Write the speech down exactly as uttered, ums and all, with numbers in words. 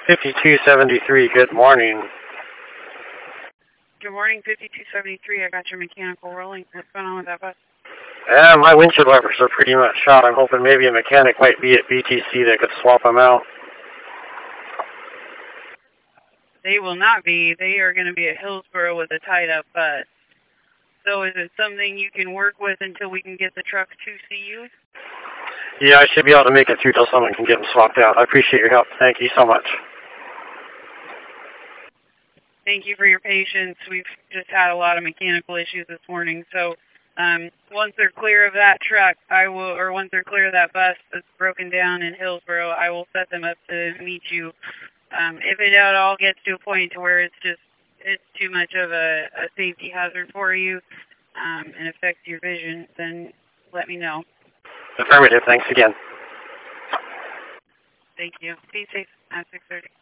fifty-two seventy-three, good morning. Good morning, fifty-two seventy-three. I got your mechanical rolling. What's going on with that bus? Uh, my windshield wipers are pretty much shot. I'm hoping maybe a mechanic might be at B T C that could swap them out. They will not be. They are going to be at Hillsboro with a tied-up bus. So is it something you can work with until we can get the truck to see you? Yeah, I should be able to make it through till someone can get them swapped out. I appreciate your help. Thank you so much. Thank you for your patience. We've just had a lot of mechanical issues this morning. So um, once they're clear of that truck, I will, or once they're clear of that bus that's broken down in Hillsboro, I will set them up to meet you. Um, if it at all gets to a point to where it's just it's too much of a, a safety hazard for you um, and affects your vision, then let me know. Affirmative. Thanks again. Thank you. Be safe at six thirty.